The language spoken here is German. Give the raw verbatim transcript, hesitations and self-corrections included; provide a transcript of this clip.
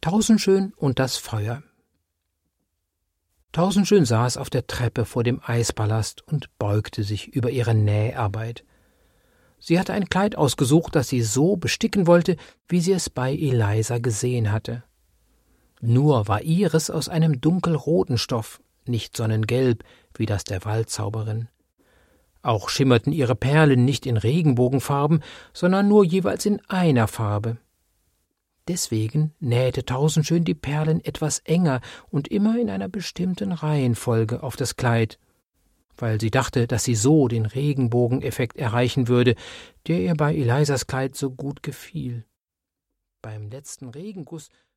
Tausendschön und das Feuer. Tausendschön saß auf der Treppe vor dem Eispalast und beugte sich über ihre Näharbeit. Sie hatte ein Kleid ausgesucht, das sie so besticken wollte, wie sie es bei Eliza gesehen hatte. Nur war ihres aus einem dunkelroten Stoff, nicht sonnengelb, wie das der Waldzauberin. Auch schimmerten ihre Perlen nicht in Regenbogenfarben, sondern nur jeweils in einer Farbe. Deswegen nähte Tausendschön die Perlen etwas enger und immer in einer bestimmten Reihenfolge auf das Kleid, weil sie dachte, dass sie so den Regenbogeneffekt erreichen würde, der ihr bei Elizas Kleid so gut gefiel. Beim letzten Regenguss